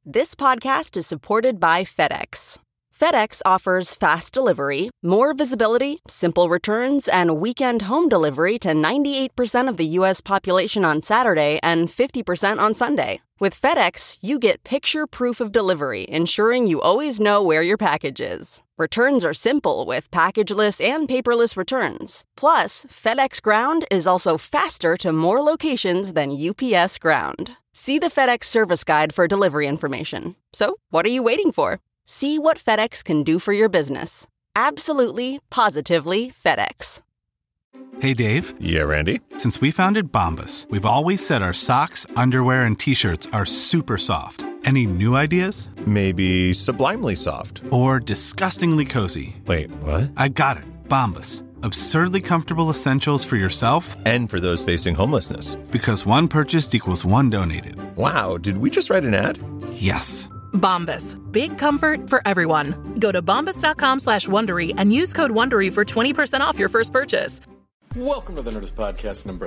This podcast is supported by FedEx. FedEx offers fast delivery, more visibility, simple returns, and weekend home delivery to 98% of the U.S. population on Saturday and 50% on Sunday. With FedEx, you get picture proof of delivery, ensuring you always know where your package is. Returns are simple with packageless and paperless returns. Plus, FedEx Ground is also faster to more locations than UPS Ground. See the FedEx service guide for delivery information. So, what are you waiting for? See what FedEx can do for your business. Absolutely, positively FedEx. Hey, Dave. Yeah, Randy. Since we founded Bombas, we've always said our socks, underwear, and T-shirts are super soft. Any new ideas? Maybe sublimely soft. Or disgustingly cozy. Wait, what? I got it. Bombas. Absurdly comfortable essentials for yourself and for those facing homelessness. Because one purchased equals one donated. Wow, did we just write an ad? Yes. Bombas. Big comfort for everyone. Go to bombas.com/Wondery and use code Wondery for 20% off your first purchase. Welcome to the Nerdist Podcast number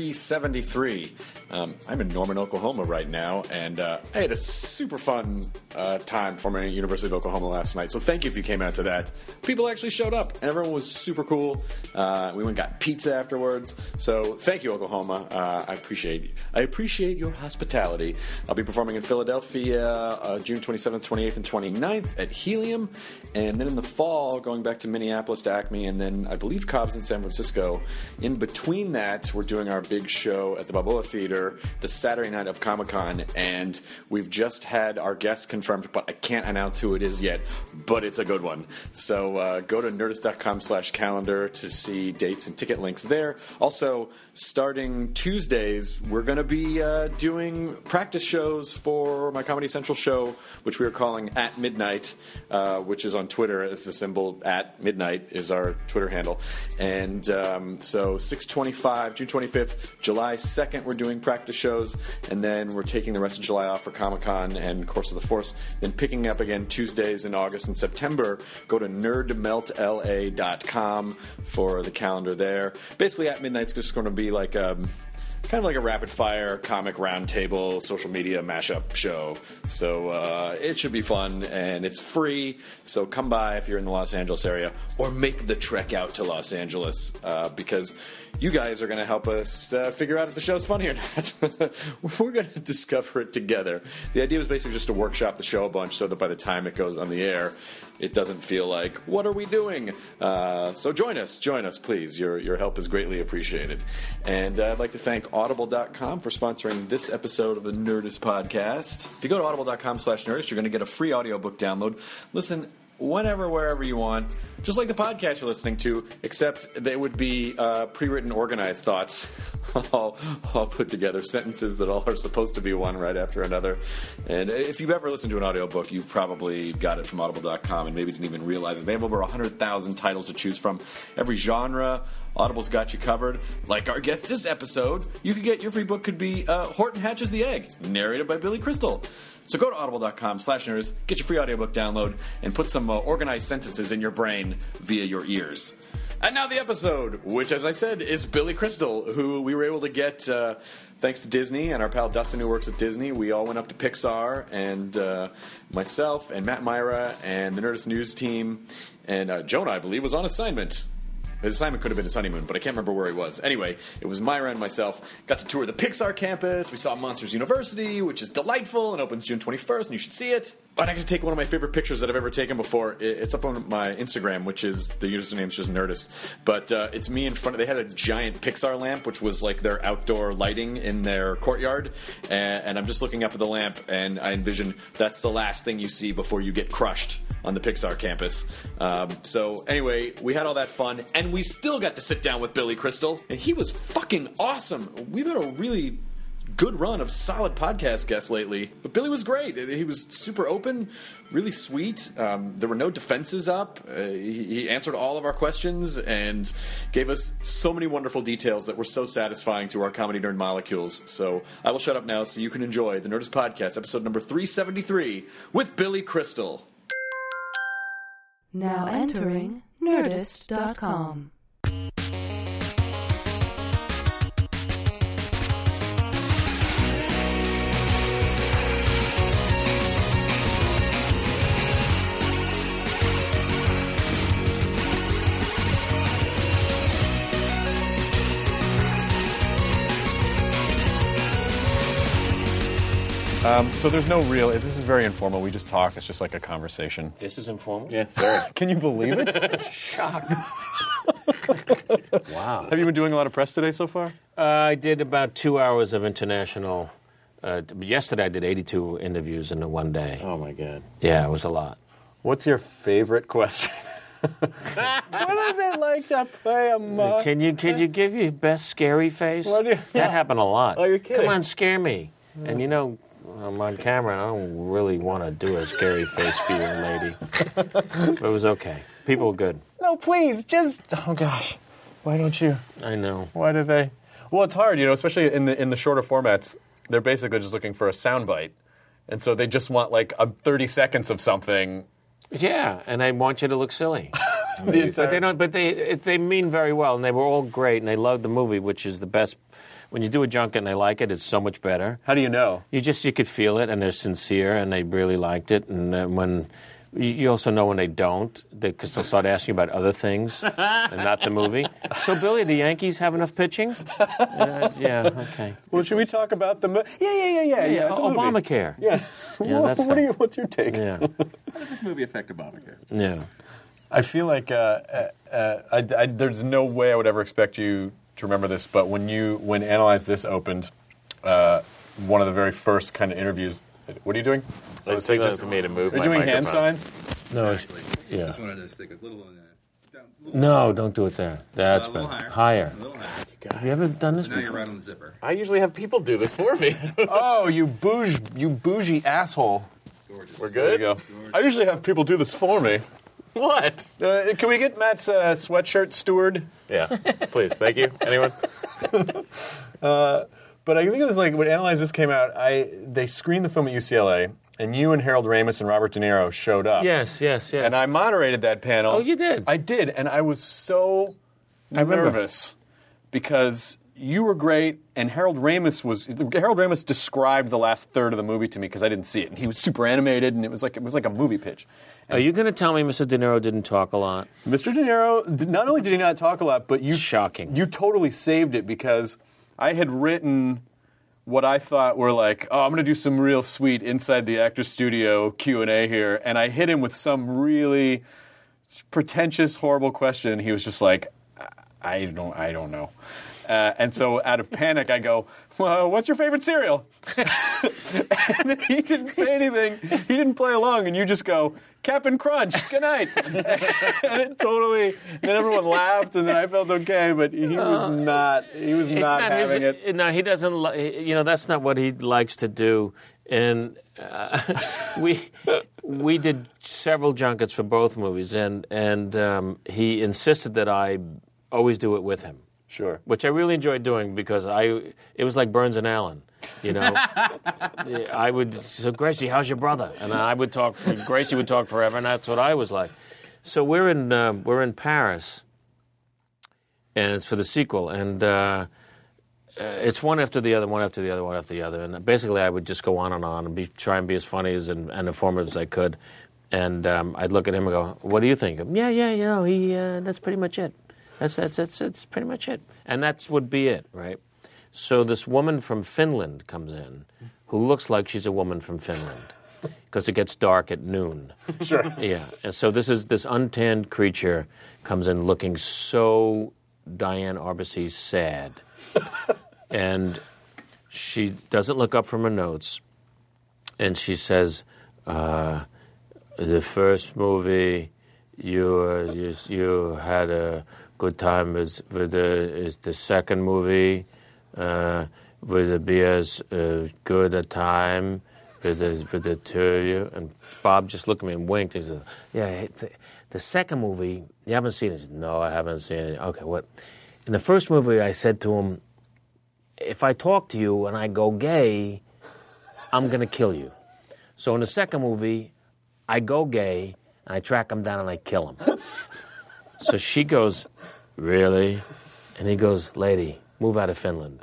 373. I'm in Norman, Oklahoma right now, and I had a super fun time performing at University of Oklahoma last night, so thank you if you came out to that. People actually showed up, and everyone was super cool. We went and got pizza afterwards, so thank you, Oklahoma. I appreciate your hospitality. I'll be performing in Philadelphia June 27th, 28th, and 29th at Helium, and then in the fall, going back to Minneapolis to Acme, and then I believe Cobb's in San Francisco. In between that, we're doing our big show at the Balboa Theater the Saturday night of Comic-Con, and we've just had our guest confirmed, but I can't announce who it is yet, but it's a good one. So go to nerdist.com/calendar to see dates and ticket links there. Also, starting Tuesdays, we're going to be doing practice shows for my Comedy Central show, which we are calling At Midnight, which is on Twitter as the symbol At Midnight is our Twitter handle. And so 6/25, June 25th, July 2nd, we're doing practice shows, and then we're taking the rest of July off for Comic-Con and Course of the Force, then picking up again Tuesdays in August and September. Go to nerdmeltla.com for the calendar there. Basically, At Midnight's just going to be like kind of like a rapid-fire comic roundtable social media mashup show. So it should be fun, and it's free. So come by if you're in the Los Angeles area, or make the trek out to Los Angeles, because you guys are going to help us figure out if the show's funny or not. We're going to discover it together. The idea was basically just to workshop the show a bunch so that by the time it goes on the air, it doesn't feel like, what are we doing? So join us, please. Your help is greatly appreciated. And I'd like to thank Audible.com for sponsoring this episode of the Nerdist Podcast. If you go to audible.com/Nerdist, you're going to get a free audiobook download. Listen whenever, wherever you want, just like the podcast you're listening to, except they would be pre-written, organized thoughts, all put together, sentences that all are supposed to be one right after another. And if you've ever listened to an audiobook, you've probably got it from Audible.com and maybe didn't even realize it. They have over 100,000 titles to choose from. Every genre, Audible's got you covered. Like our guest this episode, you could get your free book could be Horton Hatches the Egg, narrated by Billy Crystal. So go to audible.com/nerds, get your free audiobook download, and put some organized sentences in your brain via your ears. And now the episode, which, as I said, is Billy Crystal, who we were able to get thanks to Disney and our pal Dustin, who works at Disney. We all went up to Pixar, and myself and Matt Myra and the Nerdist News team, and Jonah, I believe, was on assignment. His assignment could have been his honeymoon, but I can't remember where he was. Anyway, it was Myra and myself. Got to tour the Pixar campus. We saw Monsters University, which is delightful and opens June 21st, and you should see it. And I got to take one of my favorite pictures that I've ever taken before. It's up on my Instagram, which is, the username's just Nerdist. But it's me in front of, they had a giant Pixar lamp, which was like their outdoor lighting in their courtyard. And I'm just looking up at the lamp, and I envision that's the last thing you see before you get crushed on the Pixar campus. So anyway, we had all that fun, and we still got to sit down with Billy Crystal, and he was fucking awesome. We've had a really good run of solid podcast guests lately, but Billy was great. He was super open, really sweet. There were no defenses up. He answered all of our questions and gave us so many wonderful details that were so satisfying to our comedy nerd molecules. So I will shut up now so you can enjoy the Nerdist Podcast, episode number 373, with Billy Crystal. Now entering Nerdist.com. So there's no real. This is very informal. We just talk. It's just like a conversation. This is informal? Yeah, very. Can you believe it? Shocked. Wow. Have you been doing a lot of press today so far? I did about 2 hours of international. Yesterday I did 82 interviews in one day. Oh my God. Yeah, it was a lot. What's your favorite question? What does it like to play a mug? Can you give your best scary face? What do you- That happened a lot. Oh, you're kidding. Come on, scare me. And you know, I'm on camera and I don't really want to do a scary face for you, lady. But it was okay. People were good. No, please, just. Oh gosh, why don't you? I know. Why do they? Well, it's hard, especially in the shorter formats. They're basically just looking for a soundbite, and so they just want like 30 seconds of something. Yeah, and I want you to look silly. But they don't. But they mean very well, and they were all great, and they loved the movie, which is the best. When you do a junket and they like it, it's so much better. How do you know? You could feel it, and they're sincere, and they really liked it. And when you also know when they don't, because they'll start asking about other things and not the movie. So, Billy, the Yankees have enough pitching? Yeah, okay. Well, should we talk about the? Yeah. It's a movie. Obamacare. Yeah. What's your take? Yeah. How does this movie affect Obamacare? Yeah. I feel like there's no way I would ever expect you to remember this, but when Analyze This opened, one of the very first kind of interviews. What are you doing? I signaled to me to move. Are you doing hand signs? No. Exactly. Yeah. I just wanted to stick a little on that. No, don't do it there. That's better. Higher. A little higher. Have you ever done this So now before? you're right on the zipper. I usually have people do this for me. Oh, you bougie asshole. Gorgeous. We're good? There you go. I usually have people do this for me. What? Can we get Matt's sweatshirt steward? Yeah, please. Thank you. Anyone? But I think it was like when Analyze This came out, they screened the film at UCLA, and you and Harold Ramis and Robert De Niro showed up. Yes. And I moderated that panel. Oh, you did? I did, and I was so nervous because you were great, and Harold Ramis described the last third of the movie to me because I didn't see it, and he was super animated, and it was like a movie pitch. Are you going to tell me Mr. De Niro didn't talk a lot? Mr. De Niro, not only did he not talk a lot, but Shocking. You totally saved it because I had written what I thought were like, I'm going to do some real sweet inside the actor's studio Q&A here, and I hit him with some really pretentious, horrible question, and he was just like, I don't know. And so out of panic, I go, well, what's your favorite cereal? And then he didn't say anything. He didn't play along, and you just go, Cap'n Crunch, good night. And it totally, then everyone laughed, and then I felt okay, but he was not having it. No, he doesn't, that's not what he likes to do. And we did several junkets for both movies, and he insisted that I always do it with him. Sure. Which I really enjoyed doing because it was like Burns and Allen, I would, so Gracie, how's your brother? And I would talk, Gracie would talk forever, and that's what I was like. So we're in Paris, and it's for the sequel, and it's one after the other, and basically I would just go on and try and be as funny and informative as I could, and I'd look at him and go, what do you think? That's pretty much it. That's pretty much it. And that would be it, right? So this woman from Finland comes in who looks like she's a woman from Finland because it gets dark at noon. Sure. Yeah. And so this untanned creature comes in looking so Diane Arbus sad. And she doesn't look up from her notes. And she says, the first movie you had a good time is the second movie. Will it be as good a time with the two of you? And Bob just looked at me and winked. He said, yeah, the second movie, you haven't seen it? Said, no, I haven't seen it. Okay, what? In the first movie, I said to him, if I talk to you and I go gay, I'm going to kill you. So in the second movie, I go gay, and I track him down and I kill him. So she goes, really? And he goes, lady, move out of Finland.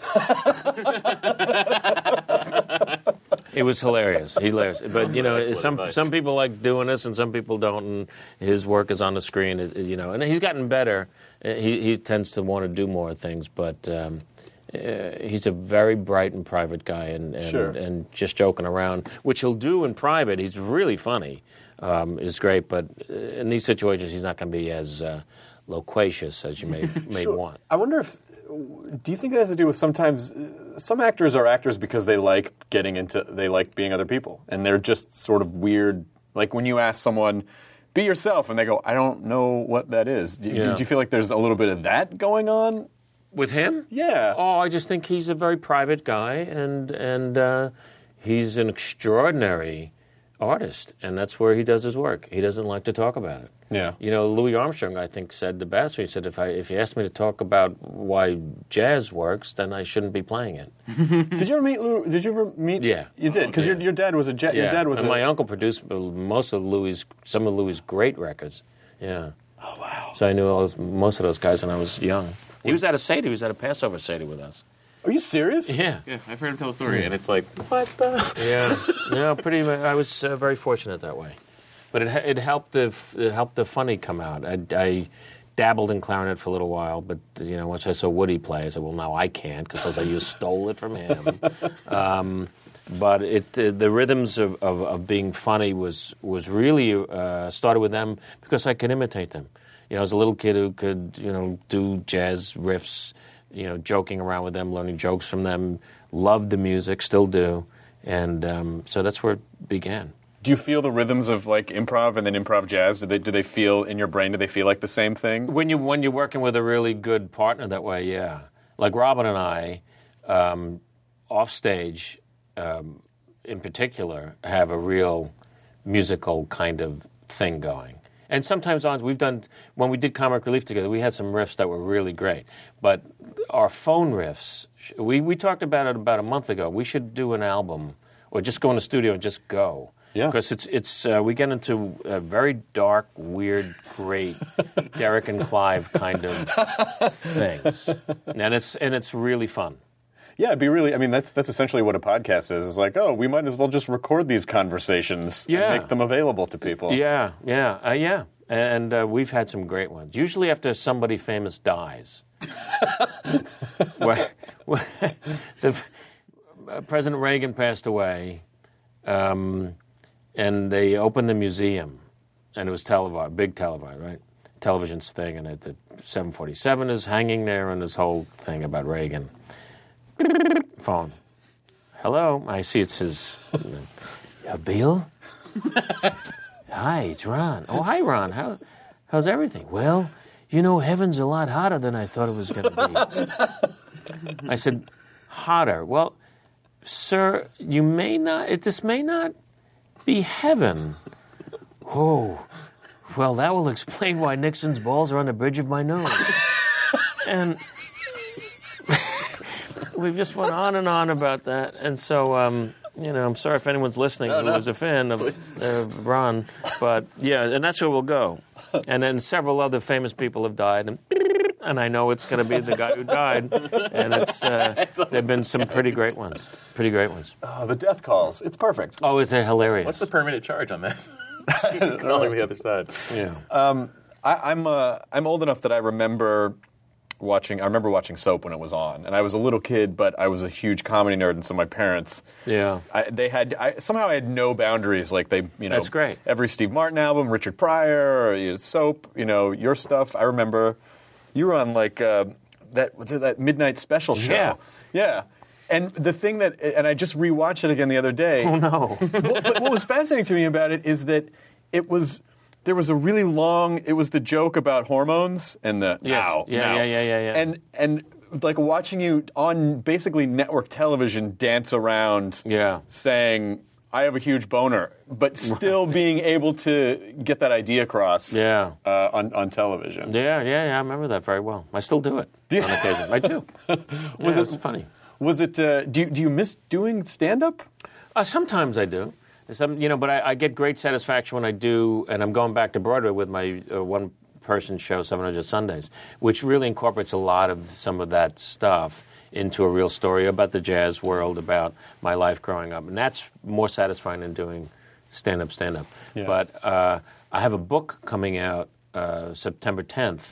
It was hilarious. But, some people like doing this and some people don't, and his work is on the screen, and he's gotten better. He tends to want to do more things, but he's a very bright and private guy, and Sure. and just joking around, which he'll do in private. He's really funny, is great, but in these situations, he's not going to be as loquacious as you may Sure. want. I wonder if, do you think that has to do with sometimes, some actors are actors because they like being other people, and they're just sort of weird. Like when you ask someone, be yourself, and they go, I don't know what that is. Do you feel like there's a little bit of that going on? With him? Yeah. Oh, I just think he's a very private guy, and he's an extraordinary artist, and that's where he does his work. He doesn't like to talk about it. Yeah. You know, Louis Armstrong, I think, said the best. He said, if you asked me to talk about why jazz works, then I shouldn't be playing it. Did you ever meet Lou? Did you ever meet? Yeah. You did, because your dad was a jazz. Your dad was and my uncle produced some of Louis' great records. Yeah. Oh, wow. So I knew most of those guys when I was young. He was at a Seder. He was at a Passover Seder with us. Are you serious? Yeah. Yeah, I've heard him tell a story, and it's like, what the? Yeah. I was very fortunate that way. But it helped the funny come out. I dabbled in clarinet for a little while, but once I saw Woody play, I said, well, now I can't, because you stole it from him. But the rhythms of being funny was really started with them because I could imitate them. I was a little kid who could do jazz riffs, joking around with them, learning jokes from them. Loved the music, still do, and so that's where it began. Do you feel the rhythms of like improv and then improv jazz? Do they feel in your brain? Do they feel like the same thing? When you're working with a really good partner that way, yeah. Like Robin and I, off stage, in particular, have a real musical kind of thing going. And sometimes when we did Comic Relief together, we had some riffs that were really great. But our phone riffs, we talked about it about a month ago. We should do an album, or just go in the studio and just go. Yeah. Because it's we get into very dark, weird, great Derek and Clive kind of things, and it's really fun. Yeah, it'd be really. I mean, that's essentially what a podcast is. It's like, we might as well just record these conversations and make them available to people. Yeah. And we've had some great ones. Usually after somebody famous dies. President Reagan passed away, and they opened the museum, and it was televised, big televised, right? Television's thing, and the 747 is hanging there, and this whole thing about Reagan. Phone. Hello. I see it says, Bill? Hi, it's Ron. Oh, hi, Ron. How's everything? Well, heaven's a lot hotter than I thought it was going to be. I said, hotter? Well, sir, this may not be heaven. Oh, well, that will explain why Nixon's balls are on the bridge of my nose. And we've just went on and on about that. And so, I'm sorry if anyone's listening who was a fan of Ron. But, yeah, and that's where we'll go. And then several other famous people have died. And I know it's going to be the guy who died. And there have been some pretty great ones. The death calls. It's perfect. Oh, it's hilarious. What's the permanent charge on that? Calling the other side. Yeah. I'm old enough that I remember watching Soap when it was on, and I was a little kid, but I was a huge comedy nerd, and so my parents, somehow I had no boundaries. Like that's great. Every Steve Martin album, Richard Pryor, Soap, your stuff. I remember you were on like that midnight special show. Yeah. And the thing and I just rewatched it again the other day. Oh no! But what was fascinating to me about it is that there was a really long. It was the joke about hormones and the now. Yeah. And like watching you on basically network television dance around, saying I have a huge boner, but still being able to get that idea across. On television. Yeah. I remember that very well. I still do it on occasion. I do. It was funny. Was it? Do you miss doing stand-up? Sometimes I do. But I get great satisfaction when I do, and I'm going back to Broadway with my one-person show, 700 Sundays, which really incorporates a lot of some of that stuff into a real story about the jazz world, about my life growing up. And that's more satisfying than doing stand-up. Yeah. But I have a book coming out September 10th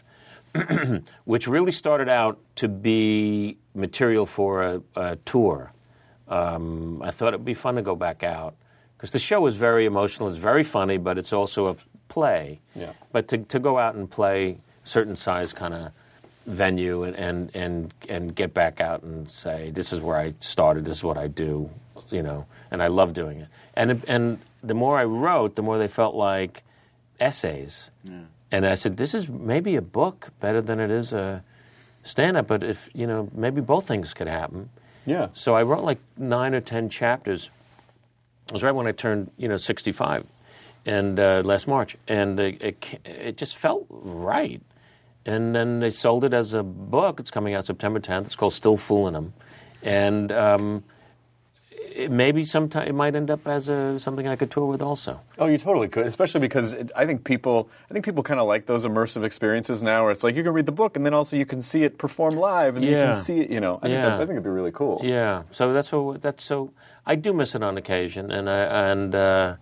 which really started out to be material for a tour. I thought it would be fun to go back out because the show is very emotional. It's very funny, but it's also a play. Yeah. But to go out and play certain size kind of venue and get back out and say, this is where I started, this is what I do, and I love doing it. And the more I wrote, the more they felt like essays. Yeah. And I said, this is maybe a book better than it is a stand-up, but if, maybe both things could happen. Yeah. So I wrote like 9 or 10 chapters. It was right when I turned, 65, and last March, and it just felt right. And then they sold it as a book. It's coming out September 10th. It's called Still Fooling 'Em. And maybe sometime it might end up as something I could tour with also. Oh, you totally could, especially because I think people kind of like those immersive experiences now, where it's like you can read the book and then also you can see it perform live, and you can see it. I think it'd be really cool. Yeah. So I do miss it on occasion, and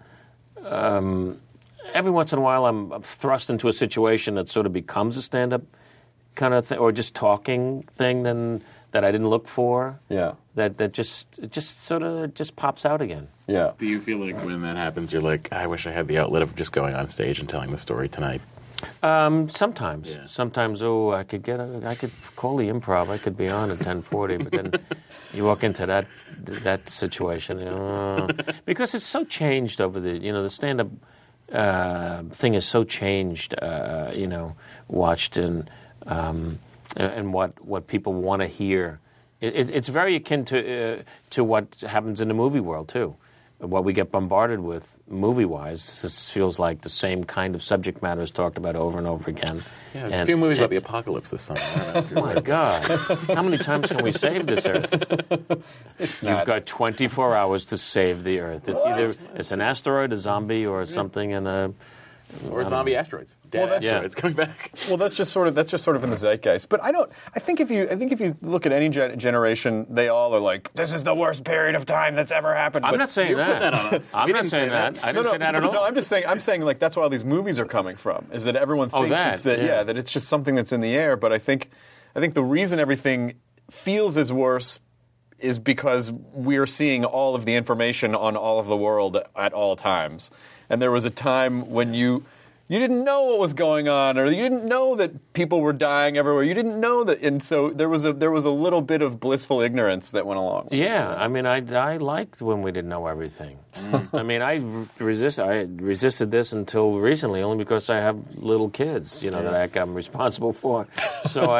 every once in a while I'm thrust into a situation that sort of becomes a stand-up kind of thing, or just talking thing that I didn't look for. Yeah. That just sort of just pops out again. Yeah. Do you feel like when that happens, you're like, I wish I had the outlet of just going on stage and telling the story tonight? Sometimes. Yeah. Sometimes, I could call the improv. I could be on at 10:40, but then you walk into that situation, because it's so changed over the stand-up thing is so changed, watched and what people want to hear. It's very akin to what happens in the movie world too. What we get bombarded with movie-wise, this feels like the same kind of subject matter is talked about over and over again. Yeah, there's a few movies about the apocalypse this summer. Oh my God! How many times can we save this Earth? You've got 24 hours to save the Earth. It's either an asteroid, a zombie, or something in a. Or zombie asteroids. Asteroids coming back. Well, that's just sort of in the zeitgeist. But I think if you look at any generation, they all are like, this is the worst period of time that's ever happened. I'm not saying that. You put that on us. I'm not saying that. I didn't say that at all. No, I'm saying like that's where all these movies are coming from. Is that everyone thinks that it's just something that's in the air. But I think the reason everything feels as worse is because we're seeing all of the information on all of the world at all times. And there was a time when you didn't know what was going on, or you didn't know that people were dying everywhere. You didn't know that, and so there was a little bit of blissful ignorance that went along with it. Yeah, I mean, I liked when we didn't know everything. I mean, I resisted this until recently, only because I have little kids, that I'm responsible for. So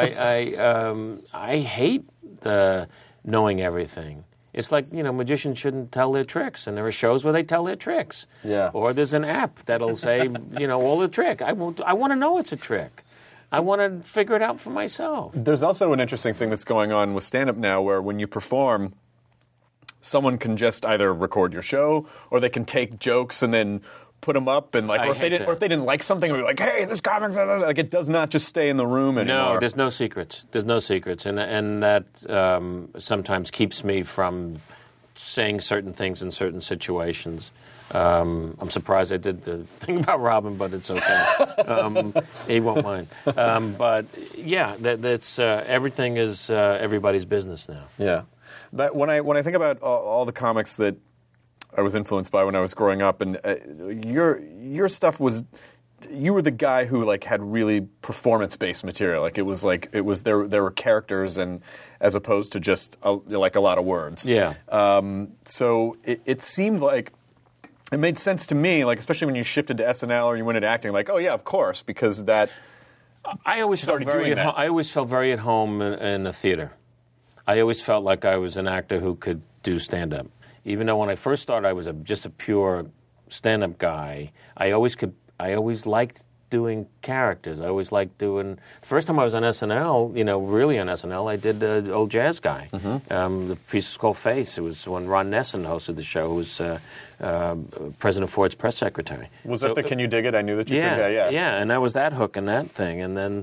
I hate the knowing everything. It's like, magicians shouldn't tell their tricks, and there are shows where they tell their tricks. Yeah. Or there's an app that'll say, all the trick. I want to know it's a trick. I want to figure it out for myself. There's also an interesting thing that's going on with stand-up now, where when you perform, someone can just either record your show, or they can take jokes and then put them up, and or if they didn't like something, we're like, hey, this comic's like, it does not just stay in the room anymore. No, there's no secrets. And that sometimes keeps me from saying certain things in certain situations. I'm surprised I did the thing about Robin, but it's okay. He won't mind. But yeah, that's everything is everybody's business now. Yeah, but when I think about all the comics that I was influenced by when I was growing up, and your stuff was, you were the guy who had really performance-based material. There were characters, and as opposed to just a lot of words. Yeah. So it seemed like it made sense to me, especially when you shifted to SNL or you went into acting. Oh yeah, of course, because that. I always felt very at home in a theater. I always felt like I was an actor who could do stand-up. Even though when I first started, I was just a pure stand-up guy. I always liked doing characters. I always liked doing. The first time I was on SNL, really on SNL, I did the old jazz guy. Mm-hmm. The piece was called Face. It was when Ron Nessen hosted the show. Who was President Ford's press secretary. Was that the Can You Dig It? I knew that you could. Yeah, and that was that hook and that thing, and then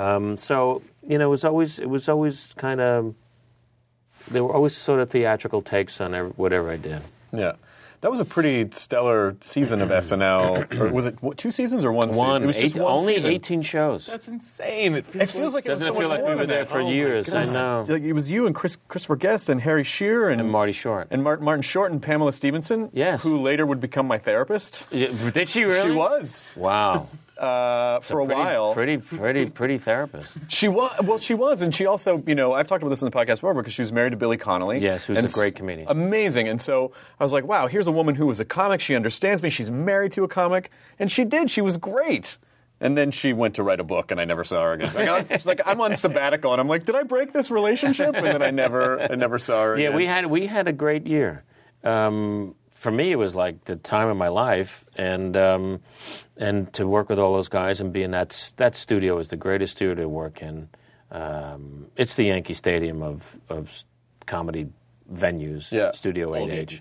it was always kind of. There were always sort of theatrical takes on whatever I did. Yeah. That was a pretty stellar season of SNL. Or was it 2 seasons or one season? It was just one only season. 18 shows. That's insane. It feels like it was Doesn't so it feel much like more we were than there that. for years? I know. Like, it was you and Christopher Guest and Harry Shearer and Marty Short. and Martin Short and Pamela Stevenson. Yes. Who later would become my therapist. Did she really? She was. Wow. For a while. Pretty therapist. She was. Well, she was, and she also, I've talked about this in the podcast before because she was married to Billy Connolly. Yes, who's and a great comedian. Amazing. And so I was like, wow, here's a woman who was a comic. She understands me. She's married to a comic, and she did. She was great. And then she went to write a book, and I never saw her again. She's like, I'm on sabbatical, and I'm like, did I break this relationship? And then I never saw her again. Yeah, we had a great year. For me, it was like the time of my life, and to work with all those guys and be in that studio is the greatest studio to work in. It's the Yankee Stadium of comedy venues. Yeah. Studio 8H.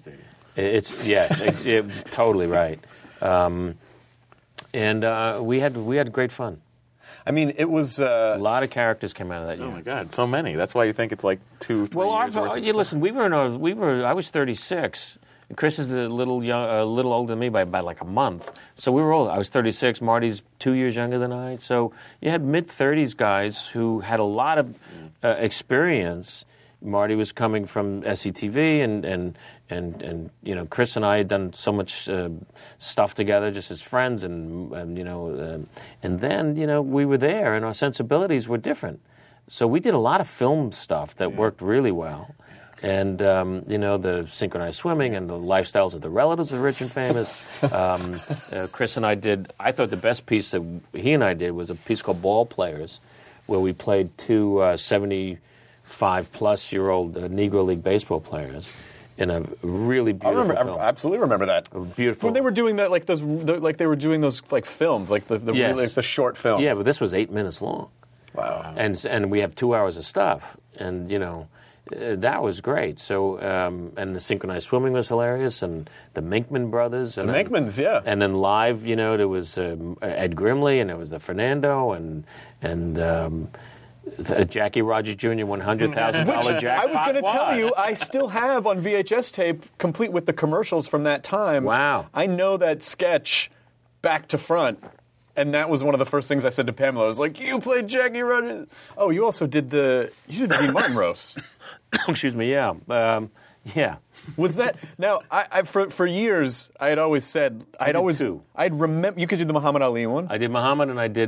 It's totally right. And we had great fun. I mean, it was a lot of characters came out of that year. Oh my God, so many. That's why you think it's like 2-3 years worth of listen, I was 36. Chris is a little older than me by like a month. So we were old. I was 36. Marty's 2 years younger than I. So you had mid-30s guys who had a lot of experience. Marty was coming from SCTV, and Chris and I had done so much stuff together just as friends, and then we were there, and our sensibilities were different. So we did a lot of film stuff that worked really well. And, the synchronized swimming and the lifestyles of the relatives of rich and famous. Chris and I thought the best piece that he and I did was a piece called Ball Players, where we played two 75-plus-year-old Negro League baseball players in a really beautiful film. I absolutely remember that. Beautiful. When they were doing that, they were doing those like films, like the Yes. really, the short films. Yeah, but this was 8 minutes long. Wow. And we have 2 hours of stuff, and that was great. So and the synchronized swimming was hilarious, and the Minkman brothers. And The Minkmans, yeah. And then live, there was Ed Grimley, and there was the Fernando, and Jackie Rogers Jr. $100,000 jackpot. I was going to tell you, I still have on VHS tape, complete with the commercials from that time. Wow. I know that sketch back to front. And that was one of the first things I said to Pamela. I was like, you played Jackie Rogers. Oh, you also did the Dean Martin roast. Excuse me, yeah. Yeah. Was that... Now, I for years, I had always said... I'd always two. I'd remember... You could do the Muhammad Ali one? I did Muhammad, and I did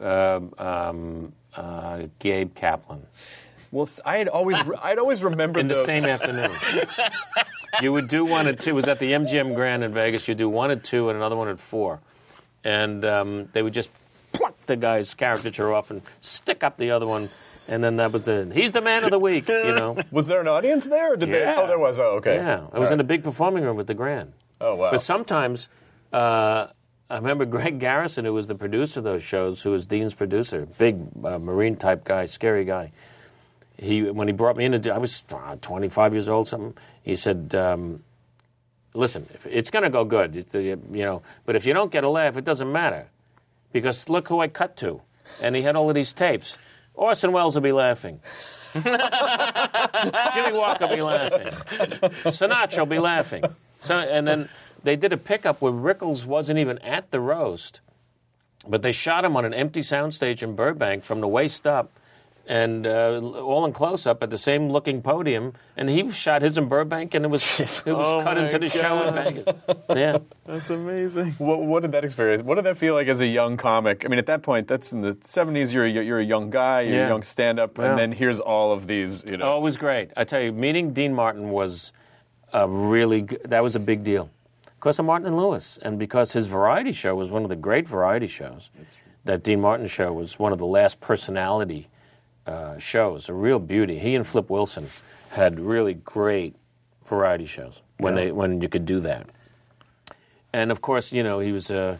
Gabe Kaplan. Well, I'd always remembered in the same afternoon. You would do one at 2. It was at the MGM Grand in Vegas. You'd do one at 2 and another one at 4. And they would just pluck the guy's caricature off and stick up the other one, and then that was it. He's the man of the week, Was there an audience there? Or did they? Oh, there was. Oh, okay. Yeah, I was in a big performing room with the Grand. Oh, wow. But sometimes, I remember Greg Garrison, who was the producer of those shows, who was Dean's producer, big Marine-type guy, scary guy. When he brought me in, I was 25 years old, something. He said... Listen, it's going to go good, but if you don't get a laugh, it doesn't matter. Because look who I cut to. And he had all of these tapes. Orson Welles will be laughing. Jimmy Walker will be laughing. Sinatra will be laughing. And then they did a pickup where Rickles wasn't even at the roast, but they shot him on an empty soundstage in Burbank from the waist up, and all in close-up at the same looking podium, and he shot his in Burbank, and it was cut into the show in Vegas. Yeah. That's amazing. What did that experience? What did that feel like as a young comic? I mean, at that point, that's in the 70s. You're a young guy, you're a young stand-up, and then here's all of these. Oh, it was great. I tell you, meeting Dean Martin was that was a big deal because of Martin and Lewis, and because his variety show was one of the great variety shows. That Dean Martin show was one of the last personality shows, a real beauty. He and Flip Wilson had really great variety shows when you could do that. And of course, he was a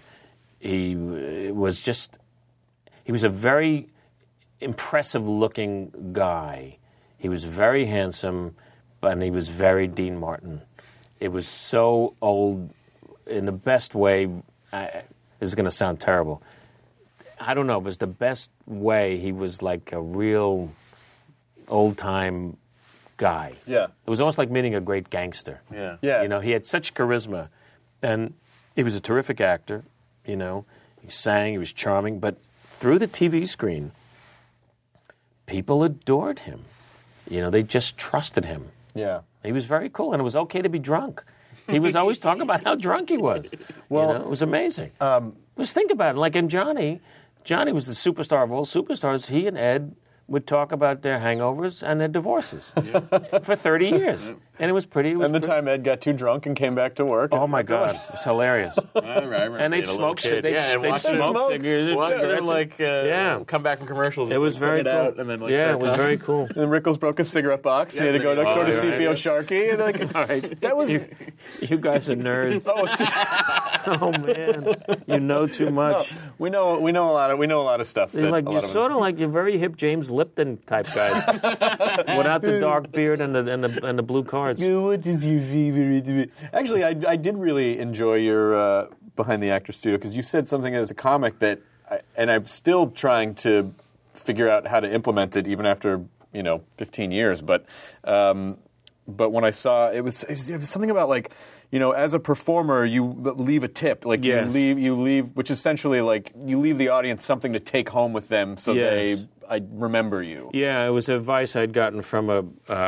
very impressive looking guy. He was very handsome, and he was very Dean Martin. It was so old in the best way. This is going to sound terrible. I don't know. It was the best way. He was like a real old-time guy. Yeah. It was almost like meeting a great gangster. Yeah. Yeah. You know, he had such charisma, and he was a terrific actor. You know, he sang, he was charming, but through the TV screen, people adored him. You know, they just trusted him. Yeah. He was very cool, and it was okay to be drunk. He was always talking about how drunk he was. Well, you know, it was amazing. Just think about it. Like in Johnny was the superstar of all superstars. He and Ed would talk about their hangovers and their divorces for 30 years. And it was pretty. And the time Ed got too drunk and came back to work. Oh, my God. It's hilarious. And they'd smoke cigarettes. Come back from commercials. It was very cool. And then, it was very cool. And Rickles broke a cigarette box. He had to go next door to CPO Sharkey. And that was... You guys are nerds. Oh, man. You know too much. No, we know a lot of stuff. You're sort of like you're very hip James Lipton type guys, without the dark beard and the blue cards. What is your favorite? Actually, I did really enjoy your Behind the Actors Studio because you said something as a comic that, and I'm still trying to figure out how to implement it even after 15 years. But when I saw it was something about like. As a performer, you leave a tip. Like you leave, which essentially like you leave the audience something to take home with them, so I remember you. Yeah, it was advice I'd gotten from a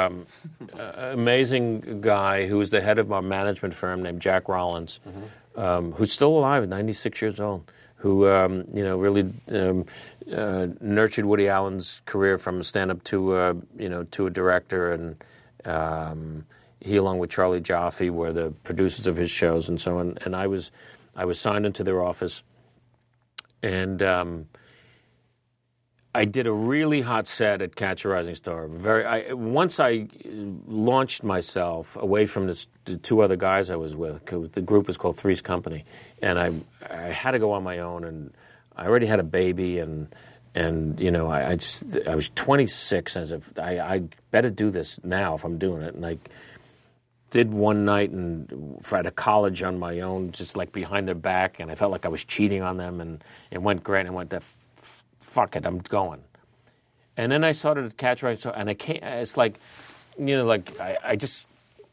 amazing guy who was the head of our management firm named Jack Rollins, who's still alive at 96 years old. Who really nurtured Woody Allen's career from a stand-up to a director and. He, along with Charlie Jaffe, were the producers of his shows and so on. And I was signed into their office, and I did a really hot set at Catch a Rising Star. Once I launched myself away from the two other guys I was with, 'cause the group was called Three's Company, and I had to go on my own, and I already had a baby, and I was 26 as if I better do this now if I'm doing it, and I did one night and at a college on my own, just like behind their back, and I felt like I was cheating on them, and it went great. And I went, fuck it, I'm going. And then I started to Catch a Rising Star, and it's like, I just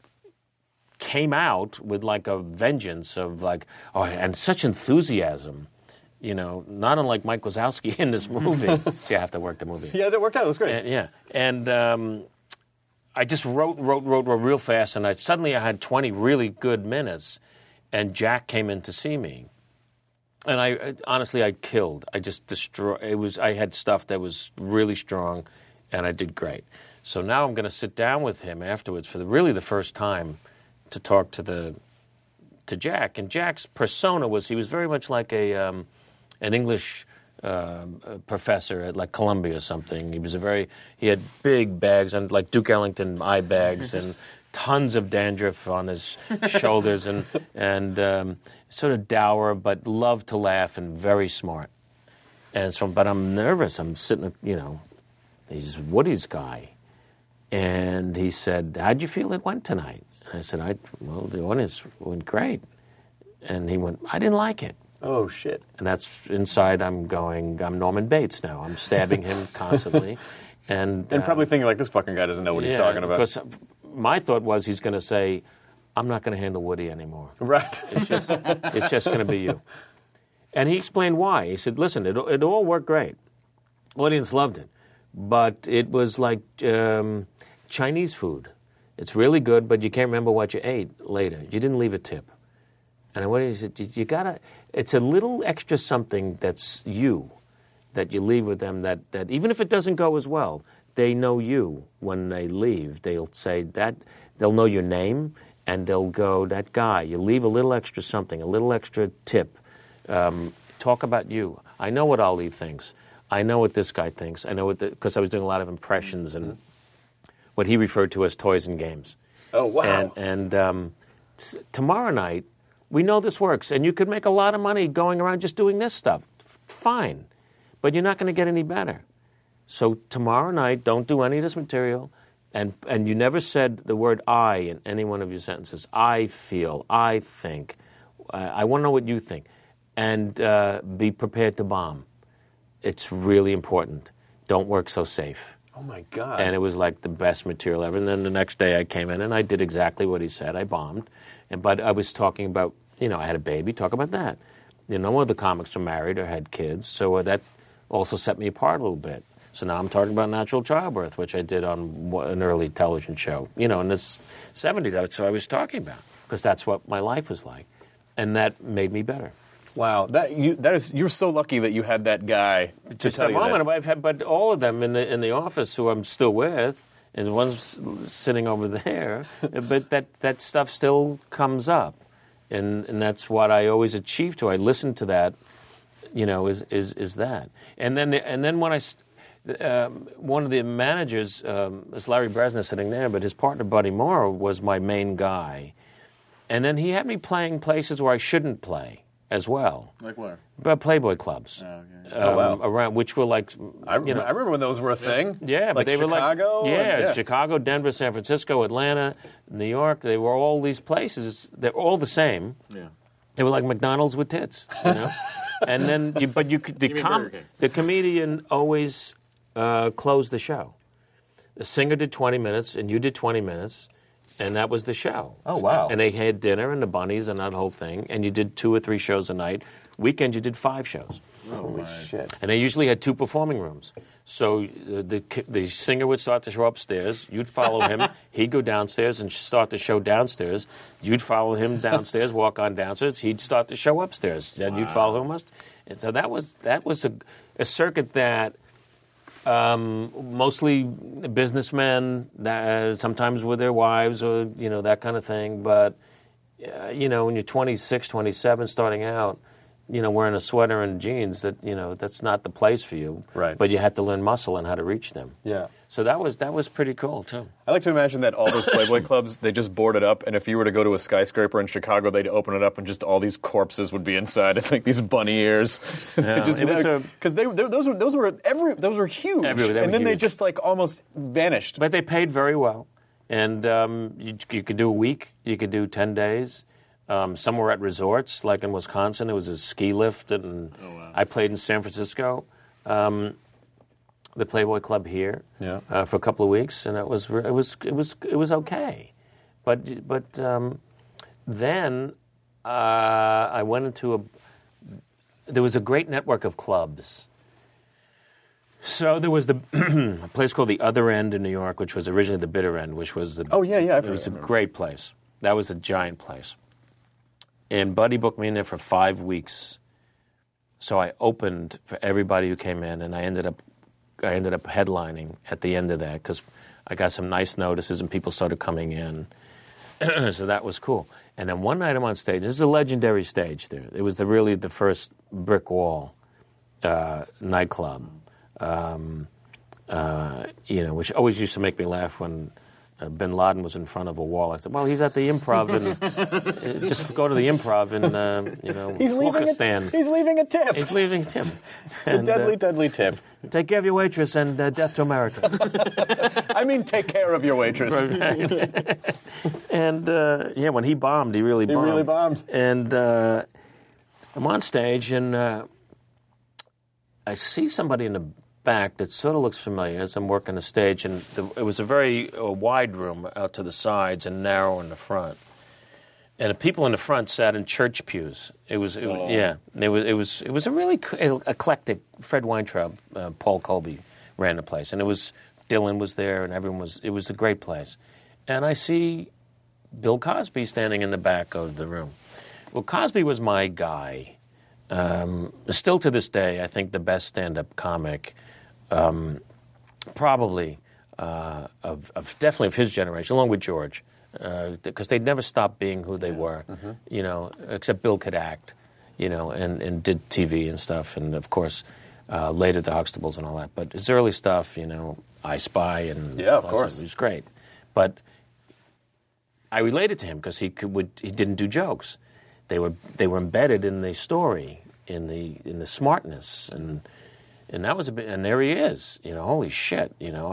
came out with like a vengeance of like, and such enthusiasm. Not unlike Mike Wazowski in this movie. See, I have to work the movie. Yeah, that worked out. It was great. And I just wrote real fast, and suddenly I had 20 really good minutes, and Jack came in to see me. And I killed. I just destroyed. I had stuff that was really strong, and I did great. So now I'm going to sit down with him afterwards for the first time to talk to Jack. And Jack's persona he was very much like an English professor at like Columbia or something. He had big bags and like Duke Ellington eye bags and tons of dandruff on his shoulders and sort of dour but loved to laugh and very smart. But I'm nervous. I'm sitting, he's Woody's guy. And he said, "How'd you feel it went tonight?" And I said, the audience went great. And he went, "I didn't like it." Oh, shit. And that's inside I'm Norman Bates now. I'm stabbing him constantly. And probably thinking like, this fucking guy doesn't know what he's talking about. Because my thought was he's going to say, "I'm not going to handle Woody anymore." Right. It's just going to be you. And he explained why. He said, "Listen, it all worked great. Audience loved it. But it was like Chinese food. It's really good, but you can't remember what you ate later. You didn't leave a tip." And what he said, you gotta. It's a little extra something that's you, that you leave with them. That even if it doesn't go as well, they know you when they leave. They'll say that they'll know your name, and they'll go, "That guy." You leave a little extra something, a little extra tip. Talk about you. I know what Ali thinks. I know what this guy thinks. I know what because I was doing a lot of impressions and what he referred to as toys and games. Oh wow! And tomorrow night. We know this works, and you could make a lot of money going around just doing this stuff. Fine. But you're not going to get any better. So tomorrow night, don't do any of this material, and you never said the word "I" in any one of your sentences. I feel, I think. I want to know what you think. And be prepared to bomb. It's really important. Don't work so safe. Oh, my God. And it was like the best material ever. And then the next day I came in and I did exactly what he said. I bombed. But I was talking about, I had a baby, talk about that. None of the comics were married or had kids, so that also set me apart a little bit. So now I'm talking about natural childbirth, which I did on an early television show. In the 70s, that's what I was talking about, because that's what my life was like. And that made me better. Wow, you're so lucky that you had that guy to Just tell that you moment, that. but all of them in the office who I'm still with, and one's sitting over there, but that stuff still comes up, and that's what I always achieve to. I listen to that, is that, and then when one of the managers is Larry Bresner sitting there, but his partner Buddy Moore was my main guy, and then he had me playing places where I shouldn't play as well. Like where? But Playboy clubs. Oh, wow. Around, which were like, I remember when those were a thing. Yeah, but like they Chicago? were like, Chicago, Denver, San Francisco, Atlanta, New York. They were all these places. They're all the same. Yeah. They were like McDonald's with tits, And then, the comedian always closed the show. The singer did 20 minutes, and you did 20 minutes. And that was the show. Oh, wow. And they had dinner and the bunnies and that whole thing. And you did 2 or 3 shows a night. Weekend, you did 5 shows. Holy shit. And they usually had 2 performing rooms. So the singer would start the show upstairs. You'd follow him. He'd go downstairs and start the show downstairs. You'd follow him downstairs, walk on downstairs. He'd start the show upstairs. Then you'd follow him upstairs. And so that was a circuit that mostly businessmen, sometimes with their wives or, that kind of thing. But, when you're 26, 27, starting out, wearing a sweater and jeans, that's not the place for you. Right. But you had to learn muscle and how to reach them. Yeah. So that was pretty cool, too. I like to imagine that all those Playboy clubs, they just board it up, and if you were to go to a skyscraper in Chicago, they'd open it up, and just all these corpses would be inside. It's like these bunny ears. Because those were huge, and then they just like almost vanished. But they paid very well, and you could do a week, you could do 10 days. Some were at resorts, like in Wisconsin, it was a ski lift, and I played in San Francisco. The Playboy Club here for a couple of weeks, and it was okay, but then I went into there was a great network of clubs. So there was a place called the Other End in New York, which was originally the Bitter End, which was it was a great place. That was a giant place, and Buddy booked me in there for 5 weeks. So I opened for everybody who came in, and I ended up headlining at the end of that because I got some nice notices and people started coming in. So that was cool. And then one night I'm on stage. This is a legendary stage there. It was really the first brick wall nightclub, which always used to make me laugh when Bin Laden was in front of a wall. I said, well, he's at the Improv, and just go to the Improv and, he's leaving a tip. He's leaving a tip. It's a deadly tip. Take care of your waitress and Death to America. I mean, take care of your waitress. And, when he bombed, he really bombed. He really bombed. And I'm on stage, and I see somebody in the back that sort of looks familiar as I'm working the stage, and it was a very wide room out to the sides and narrow in the front. And the people in the front sat in church pews. It was a really eclectic. Fred Weintraub, Paul Colby ran the place, and Dylan was there, and everyone was. It was a great place. And I see Bill Cosby standing in the back of the room. Well, Cosby was my guy. Still to this day, I think the best stand-up comic, probably definitely of his generation, along with George. Because they'd never stopped being who they were, except Bill could act, and did TV and stuff, and of course later the Huxtables and all that. But his early stuff, I Spy and of course, it was great. But I related to him because he didn't do jokes. They were embedded in the story, in the smartness, and that was a bit. And there he is, holy shit,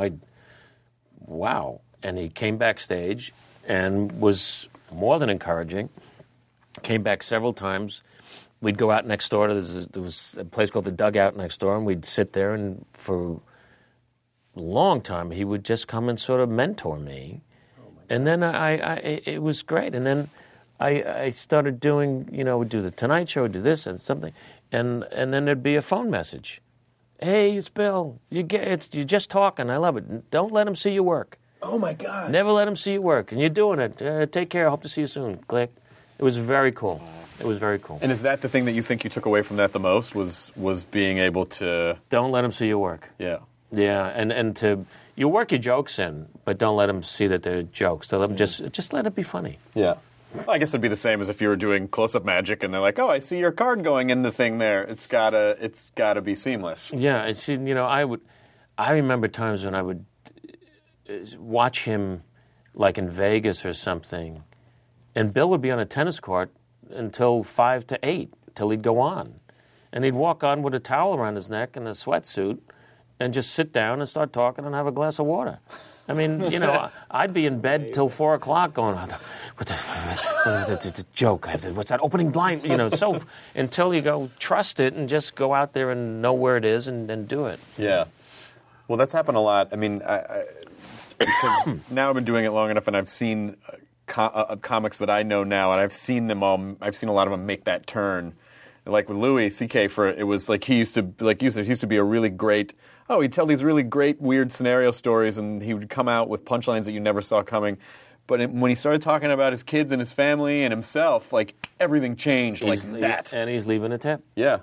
wow. And he came backstage and was more than encouraging. Came back several times. We'd go out next door. There was a place called the Dugout next door, and we'd sit there and for long time, he would just come and sort of mentor me. And then it was great. And then I started doing, would do the Tonight Show, do this and something. And then there'd be a phone message. Hey, it's Bill. You're just talking. I love it. Don't let him see your work. Oh, my God. Never let him see your work. And you're doing it. Take care. Hope to see you soon. Click. It was very cool. It was very cool. And is that the thing that you think you took away from that the most, was being able to... Don't let him see your work. Yeah. Yeah, and you work your jokes in, but don't let them see that they're jokes. So let them just let it be funny. Yeah. Well, I guess it'd be the same as if you were doing close-up magic and they're like, "Oh, I see your card going in the thing there." It's gotta be seamless. Yeah, and see, I remember times when I would watch him, like in Vegas or something, and Bill would be on a tennis court until 5 to 8, till he'd go on, and he'd walk on with a towel around his neck and a sweatsuit, and just sit down and start talking and have a glass of water. I mean, I'd be in bed till 4 o'clock going, what's the joke? What's that opening line? So until you go, trust it and just go out there and know where it is and do it. Yeah. Well, that's happened a lot. I mean, because now I've been doing it long enough and I've seen comics that I know now, and I've seen them all. I've seen a lot of them make that turn. Like with Louis C.K., it was like he used to be a really great. Oh, he'd tell these really great, weird scenario stories, and he would come out with punchlines that you never saw coming. But when he started talking about his kids and his family and himself, like everything changed like that. And he's leaving a tip. Yeah,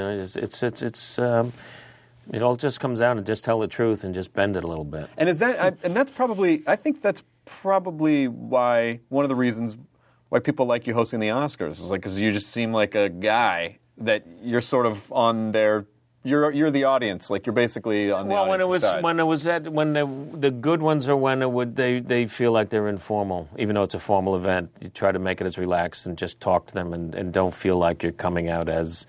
it all just comes down to just tell the truth and just bend it a little bit. And I think that's probably why one of the reasons why people like you hosting the Oscars is like because you just seem like a guy that you're sort of on their. You're the audience, like you're basically on the audience side. When the good ones are when they feel like they're informal, even though it's a formal event. You try to make it as relaxed and just talk to them and don't feel like you're coming out as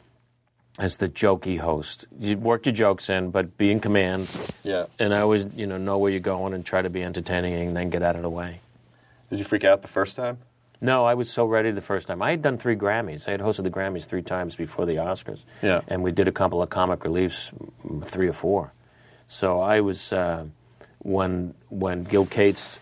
the jokey host. You work your jokes in, but be in command. Yeah. And I always know where you're going and try to be entertaining and then get out of the way. Did you freak out the first time? No, I was so ready the first time. I had done 3 Grammys. I had hosted the Grammys 3 times before the Oscars. Yeah. And we did a couple of comic reliefs, 3 or 4. So I was, when Gil Cates,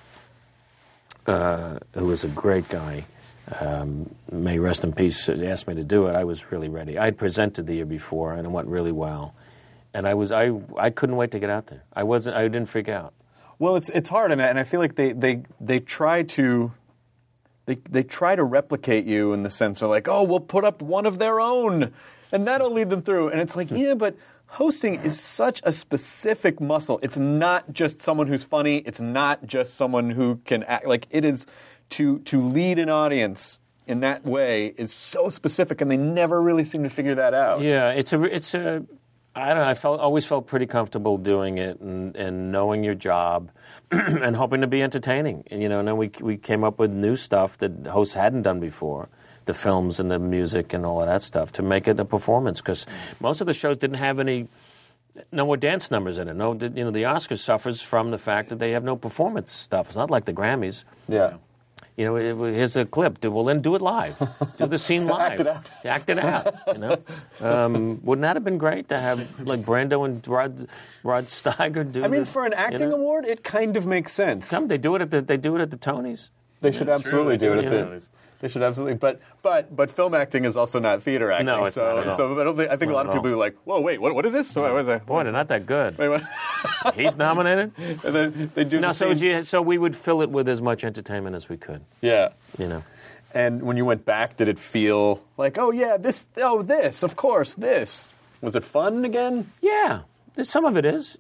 who was a great guy, may rest in peace, asked me to do it, I was really ready. I had presented the year before, and it went really well. And I couldn't wait to get out there. I didn't freak out. Well, it's hard, and I feel like they try to... They try to replicate you in the sense of like, oh, we'll put up one of their own, and that'll lead them through. And it's like, yeah, but hosting is such a specific muscle. It's not just someone who's funny. It's not just someone who can act. Like it is to lead an audience in that way is so specific, and they never really seem to figure that out. Yeah, it's a. I don't know. Always felt pretty comfortable doing it and knowing your job and hoping to be entertaining. And and then we came up with new stuff that hosts hadn't done before, the films and the music and all of that stuff to make it a performance. Because most of the shows didn't have no more dance numbers in it. No, the Oscars suffers from the fact that they have no performance stuff. It's not like the Grammys. Yeah. Here's a clip. Well, then do it live. Do the scene live. Act it out. Wouldn't that have been great to have like Brando and Rod Steiger do? I mean, for an acting award, it kind of makes sense. They do it at the Tonys. They should absolutely do it at the Tonys. They should absolutely, but film acting is also not theater acting. No, it's not at all. So I think a lot of people are like, whoa, wait, what is this? What is that? Boy, they're not that good. Wait, what? He's nominated. And then they do. No, so we would fill it with as much entertainment as we could. Yeah. And when you went back, did it feel like, oh yeah, this, of course, this. Was it fun again? Yeah, some of it is.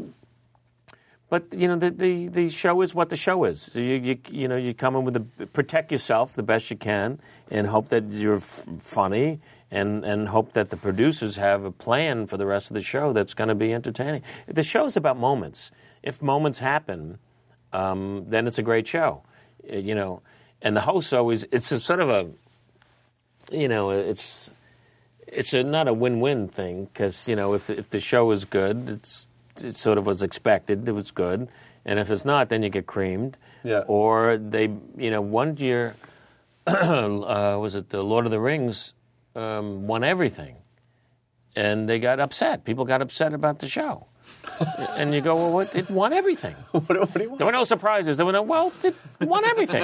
But the show is what the show is. You come in with protect yourself the best you can, and hope that you're funny, and hope that the producers have a plan for the rest of the show that's going to be entertaining. The show's about moments. If moments happen, then it's a great show. And the host it's a sort of a, it's not a win-win thing because if the show is good, it sort of was expected. It was good. And if it's not, then you get creamed. Yeah. Or they, one year, was it the Lord of the Rings won everything. and they got upset. People got upset about the show. And you go, well, what? It won everything. What do you want? There were no surprises. There were no, well, it won everything.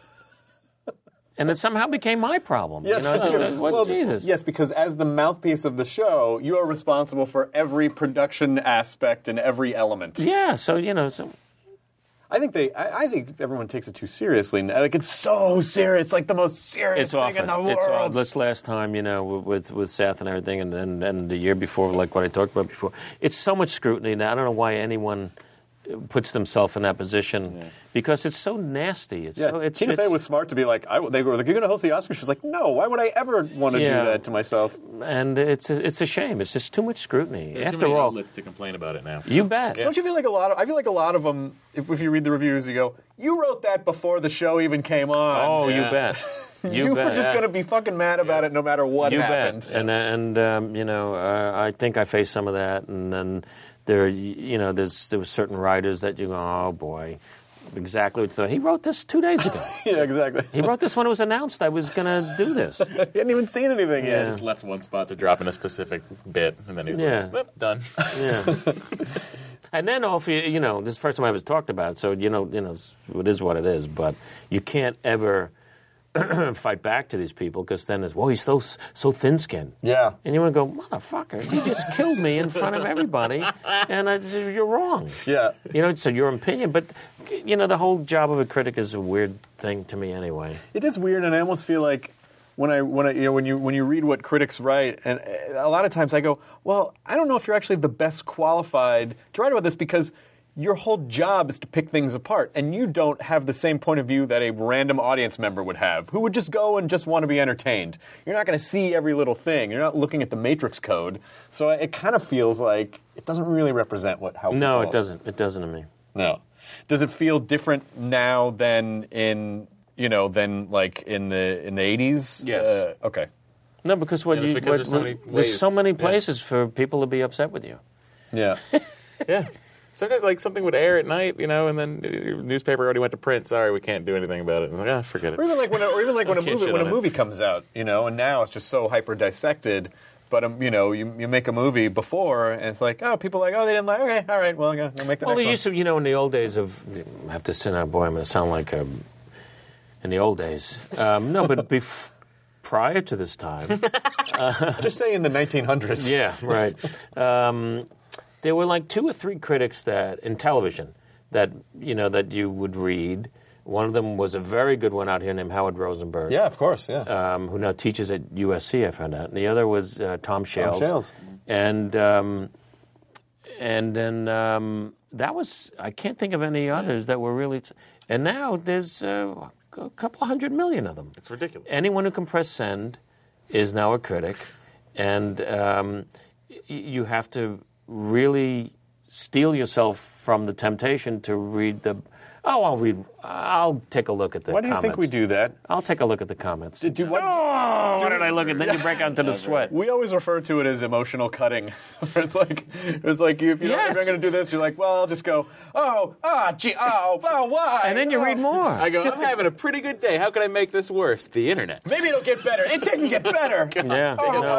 And it somehow became my problem. Yeah, Jesus. Yes, because as the mouthpiece of the show, you are responsible for every production aspect and every element. Yeah, so, I think everyone takes it too seriously. Like, it's so serious. It's like the most serious thing in the world. It's off. This last time, with Seth and everything, and the year before, like what I talked about before, it's so much scrutiny. Now, I don't know why anyone puts themselves in that position because it's so nasty. Tina Fey was smart to be like, they were like, "You're going to host the Oscars?" She was like, "No, why would I ever want to do that to myself?" And it's a shame. It's just too much scrutiny. There's After too many all, outlets to complain about it now. You bet. Don't you feel like I feel like a lot of them, if you read the reviews, you go, "You wrote that before the show even came on." Oh, you bet. You were just going to be fucking mad about it no matter what happened. Bet. And I think I faced some of that, and then there were certain writers that you go, oh boy, exactly what you thought. He wrote this 2 days ago. Yeah, exactly. He wrote this when it was announced I was going to do this. He hadn't even seen anything yet. Just left one spot to drop in a specific bit, and then he's like, well, done. Yeah. And then this is the first time I ever talked about it, so it is what it is, but you can't ever fight back to these people because then it's, he's so thin-skinned. Yeah. And you want to go, motherfucker, you just killed me in front of everybody, and you're wrong. Yeah. It's your opinion, but, the whole job of a critic is a weird thing to me anyway. It is weird, and I almost feel like when you read what critics write, and a lot of times I go, well, I don't know if you're actually the best qualified to write about this because your whole job is to pick things apart, and you don't have the same point of view that a random audience member would have, who would just go and just want to be entertained. You're not going to see every little thing. You're not looking at the Matrix Code. So it kind of feels like it doesn't really represent how No, it doesn't. It doesn't to me. No. Does it feel different now than in the 80s? Yes. Okay. No, because there's so many places for people to be upset with you. Yeah. Yeah. Sometimes, something would air at night, and then the newspaper already went to print. Sorry, we can't do anything about it. It's like, forget it. Or even when a movie comes out, and now it's just so hyper dissected. But you make a movie before, and it's like, people are like, they didn't like. Okay, all right, well, I'll make the next one. Well, used to, in the old days of, I have to say now, boy, I'm going to sound like in the old days. No, but prior to this time, just say in the 1900s. Yeah, right. There were like 2 or 3 critics in television that you would read. One of them was a very good one out here named Howard Rosenberg. Yeah, of course, yeah. Who now teaches at USC, I found out. And the other was Tom Shales. Tom Shales. And then that was, I can't think of any others that were really, and now there's a couple 100 million of them. It's ridiculous. Anyone who can press send is now a critic, and you have to really steel yourself from the temptation to read I'll take a look at the comments. Why do you think we do that? I'll take a look at the comments. What did I look at? Then you break out into the sweat. We always refer to it as emotional cutting. It's like if you're not going to do this, you're like, well, I'll just go, why? And then you read more. I go, I'm having a pretty good day. How can I make this worse? The internet. Maybe it'll get better. It didn't get better. Yeah,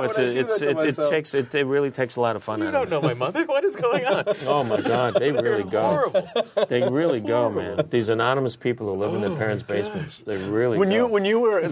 it really takes a lot of fun out of it. You don't know my mother. What is going on? Oh my God, they really go. Horrible. They really go, man. These anonymous people who live in their parents' basements. They really go. When you were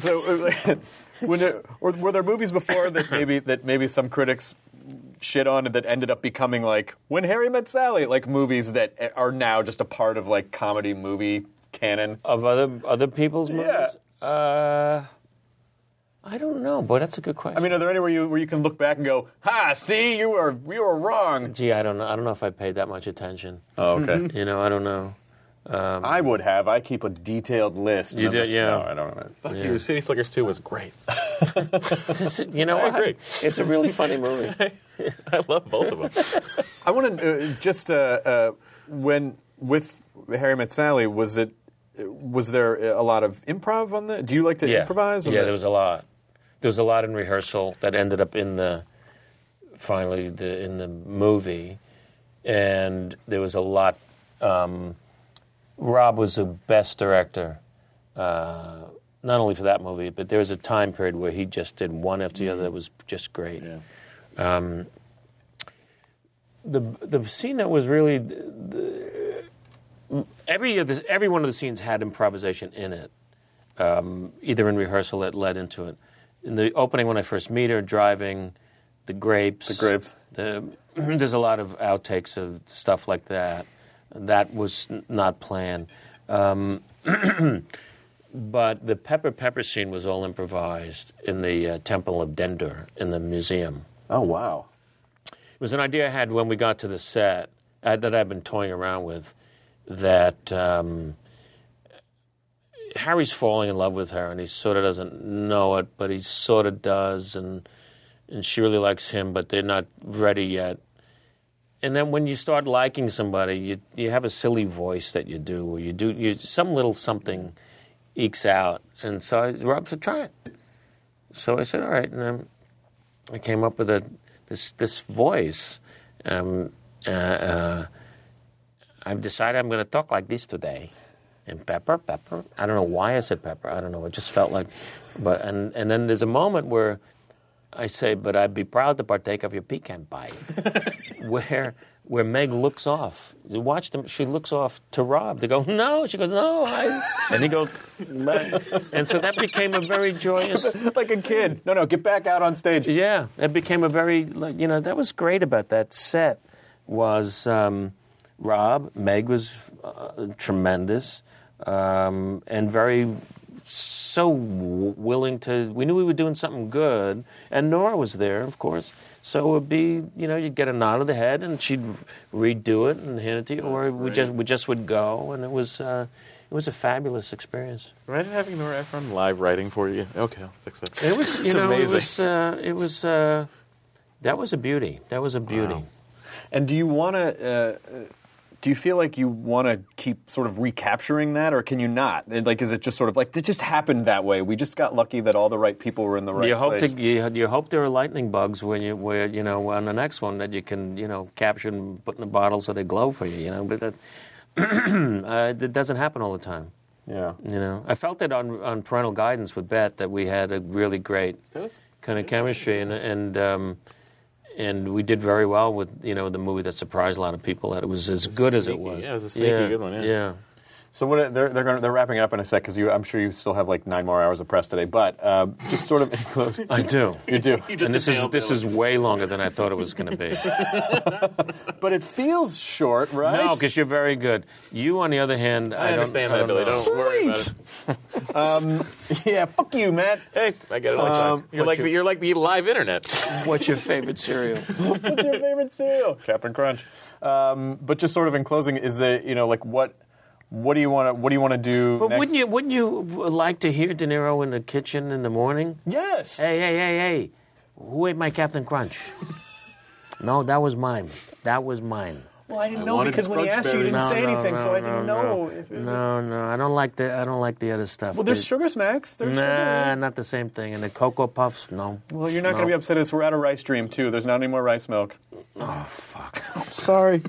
were there movies before that maybe some critics shit on that ended up becoming like When Harry Met Sally, like movies that are now just a part of like comedy movie canon of other people's movies? Yeah. I don't know, but that's a good question. I mean, are there anywhere where you can look back and go, see, you were wrong? Gee, I don't know. I don't know if I paid that much attention. Oh, okay. I don't know. I would have. I keep a detailed list. You did, yeah. No, I don't know. Fuck you. City Slickers 2 was great. I agree. It's a really funny movie. I love both of them. I want to with Harry Met Sally, was there a lot of improv on that? Do you like to improvise? Yeah, there was a lot. There was a lot in rehearsal that ended up in the movie, and there was a lot. Rob was the best director, not only for that movie, but there was a time period where he just did one after the other that was just great. Yeah. The scene that was really every one of the scenes had improvisation in it, either in rehearsal that led into it. In the opening, when I first meet her, driving, the grapes. There's a lot of outtakes of stuff like that. That was not planned. But the Pepper scene was all improvised in the Temple of Dendur in the museum. Oh, wow. It was an idea I had when we got to the set that I've been toying around with, that Harry's falling in love with her, and he sort of doesn't know it, but he sort of does, and she really likes him, but they're not ready yet. And then when you start liking somebody, you have a silly voice that you do, or some little something ekes out. And so Rob said, try it. So I said, all right. And I came up with this voice. I've decided I'm going to talk like this today. And Pepper. I don't know why I said Pepper. I don't know. It just felt like. And then there's a moment where I say, but I'd be proud to partake of your pecan pie, where Meg looks off. You watch them. She looks off to Rob to go, no. She goes, no. And he goes, and so that became a very joyous, like a kid. No, get back out on stage. Yeah, it became a very, that was great about that set. Was Rob, Meg was tremendous, and very. So willing to. We knew we were doing something good, and Nora was there, of course. So it would be, you'd get a nod of the head, and she'd redo it and hand it to you, or we just would go, and it was a fabulous experience. Imagine having Nora Ephron live writing for you. Okay, I'll fix that. It was, it's amazing. That was a beauty. That was a beauty. Wow. And do you want to? Do you feel like you want to keep sort of recapturing that, or can you not? Is it just sort of like, it just happened that way? We just got lucky that all the right people were in the right place. You hope there are lightning bugs on the next one that you can, capture and put in a bottle so they glow for you, But that, it doesn't happen all the time. Yeah. I felt it on Parental Guidance with Bette, that we had a really great kind of chemistry, and we did very well with, the movie that surprised a lot of people, that it was as good as it was. Yeah, it was a sneaky good one, yeah. So they're wrapping it up in a sec, because I'm sure you still have 9 more hours of press today, but just sort of in close. I do. You do. And this is way longer than I thought it was going to be. But it feels short, right? No, because you're very good. You, on the other hand, I understand that, Billy. Don't worry about it. Yeah, fuck you, Matt. Hey, I get it all the time. You're like the live internet. What's your favorite cereal? What's your favorite cereal? Captain Crunch. But just sort of in closing, is it what do you want to do? But next? wouldn't you like to hear De Niro in the kitchen in the morning? Yes. Hey! Who ate my Captain Crunch? No, that was mine. Well, I didn't know, because when he asked you didn't say anything, so I didn't know. No, I don't like the other stuff. Well, there's Sugar Smacks. Not the same thing. And the Cocoa Puffs, no. Well, you're not going to be upset as we're out of Rice Dream too. There's not any more rice milk. Oh, fuck. I'm sorry.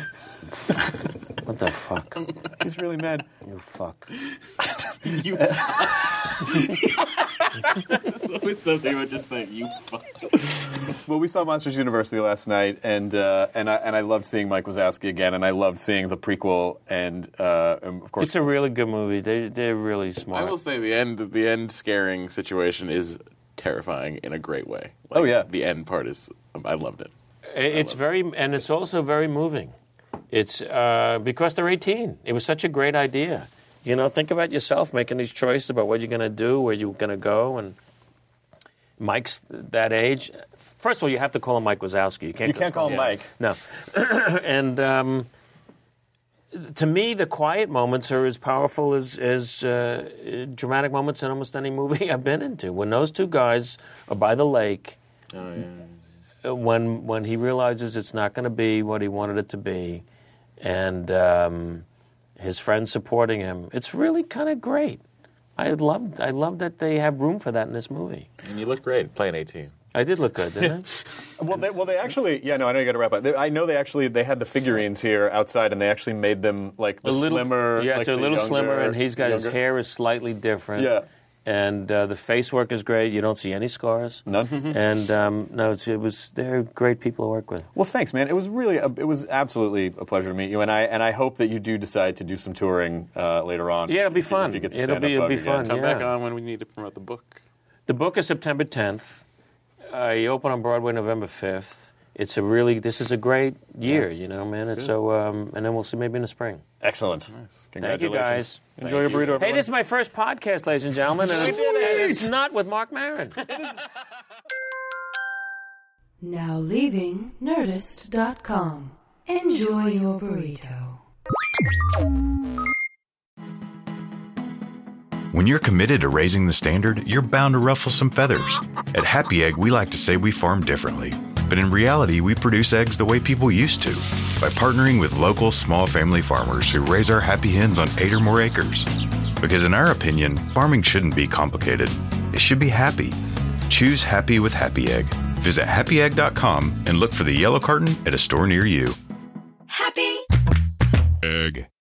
What the fuck? He's really mad. You fuck. You fuck. There's always something about just saying, you fuck. Well, we saw Monsters University last night, and I loved seeing Mike Wazowski again, and I loved seeing the prequel, and of course... It's a really good movie. They're really smart. I will say the end scaring situation is terrifying in a great way. Oh, yeah. The end part is... I loved it. And it's also very moving. It's because they're 18. It was such a great idea. Think about yourself making these choices about what you're going to do, where you're going to go, and Mike's that age. First of all, you have to call him Mike Wazowski. You can't call him Mike. No. And to me, the quiet moments are as powerful as dramatic moments in almost any movie I've been into. When those two guys are by the lake, when he realizes it's not going to be what he wanted it to be, and his friends supporting him, it's really kind of great. I love that they have room for that in this movie. And you look great playing 18. I did look good, didn't I? Well, they actually... Yeah, no, I know you got to wrap up. I know they had the figurines here outside, and they actually made them slimmer. Yeah, it's a little slimmer, and his hair is slightly different. Yeah. And the face work is great. You don't see any scars. None. And no, they're great people to work with. Well, thanks, man. It was really, it was absolutely a pleasure to meet you, and I hope that you do decide to do some touring later on. Yeah, it'll be fun. If you get the It'll stand-up be bug fun. again. Come back on when we need to promote the book. The book is September 10th. You open on Broadway November 5th. This is a great year, you know, man. It's so, and then we'll see maybe in the spring. Excellent. Nice. Congratulations. Thank you, guys. Enjoy your burrito, everyone. Hey, this is my first podcast, ladies and gentlemen, and it's not with Mark Maron. Now leaving Nerdist.com. Enjoy your burrito. When you're committed to raising the standard, you're bound to ruffle some feathers. At Happy Egg, we like to say we farm differently. But in reality, we produce eggs the way people used to, by partnering with local small family farmers who raise our happy hens on 8 or more acres. Because in our opinion, farming shouldn't be complicated. It should be happy. Choose happy with Happy Egg. Visit happyegg.com and look for the yellow carton at a store near you. Happy Egg.